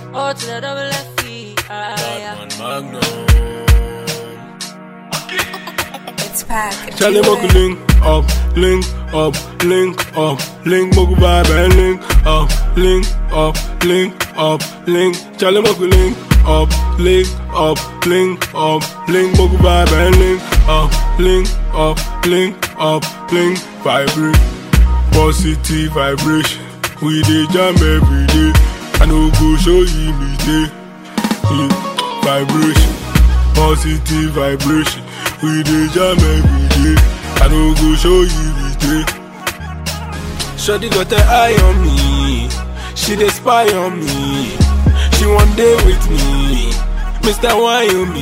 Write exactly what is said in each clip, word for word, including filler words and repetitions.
Oh, to the double F E. Batman Magnum. It's packed. Charlie Moku link up, link up, link up, link Moku vibe and link up, link up, link up, link. Charlie Moku link up, link up, link up, link Moku vibe and link up, link up, link up, link. Vibrate, positive vibration. We dey jam every day. I no go show you me day. Yeah. Vibration, positive vibration. We dey jam every day. I no go show you me day. Shawty got her eye on me. She dey spy on me. She one day with me. Mister Wyoming.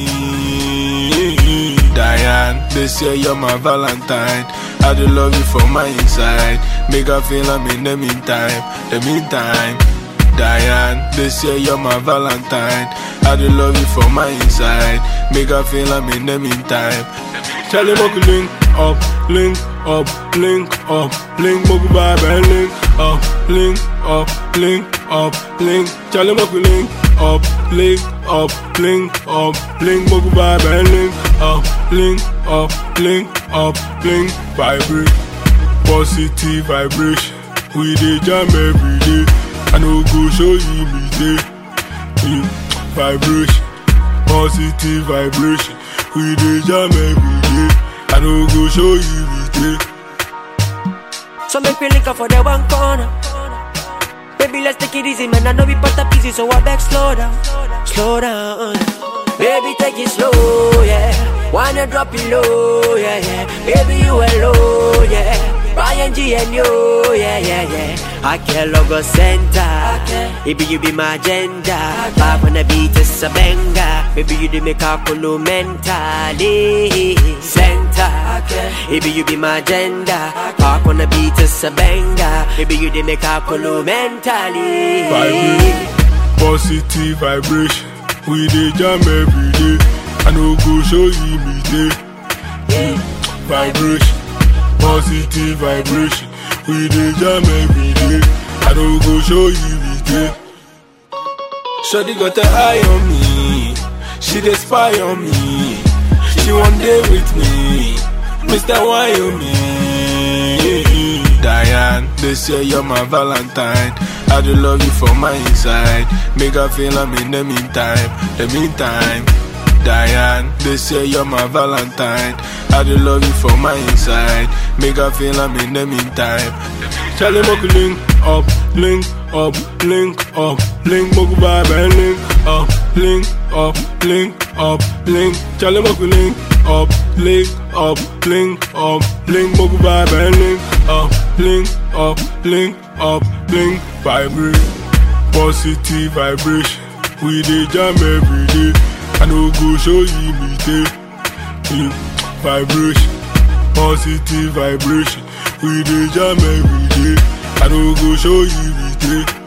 Diane, this year you're my Valentine. I do love you from my inside. Make her feel I'm in the meantime. The meantime, Diane, this year you're my Valentine. I do love you from my inside. Make her feel I'm in the meantime. Charlie Moku link up, link up, link up, link Moku vibe and link up, link up, link up, link. Charlie Moku link up, link up, link up, link Moku vibe and link up, link up, link up, link. Vibrate, positive vibration. We dey jam every day. I no go show you me day. Yeah. Vibration, positive vibration. We dey jam every day. I no go show you me day. So make me link up for the one corner. Baby, let's take it easy, man. I know we put up easy, so I beg slow down, slow down. Baby, take it slow, yeah. Wanna drop it low, yeah, yeah. Baby, you alone, yeah. Ryan G and you, yeah, yeah, yeah. I can't logo center. Baby, you be my agenda. Back on the beat is a banger. Baby, you do make a cool mentally center. Baby, you be my agenda. Back on the beat is a banger. Baby, you do make a cool mentally. Vibrate, positive vibration. We dey jam every day. I no go show you me day. Yeah. Vibration, positive vibration. We dey jam every day. I no go show you me day. Shawty got her eye on me. She dey spy on me. She one day with me. Mister Wyoming. Diane, this year you're my Valentine. I do love you from my inside. Make her feel I'm in the meantime. The meantime, Diane, this year you're my Valentine. I do love you from my inside. Make her feel I'm in the meantime. Charlie Moku link up, link up, link up, link Moku vibe and link up, link up, link up, link. Charlie Moku link up, link up, link up, link Moku vibe and link up, link up, link up, link. Vibrate, positive vibration. We dey jam every day. I no go show you me day. Yeah. Vibration, positive vibration. We dey jam every day. I no go show you me day.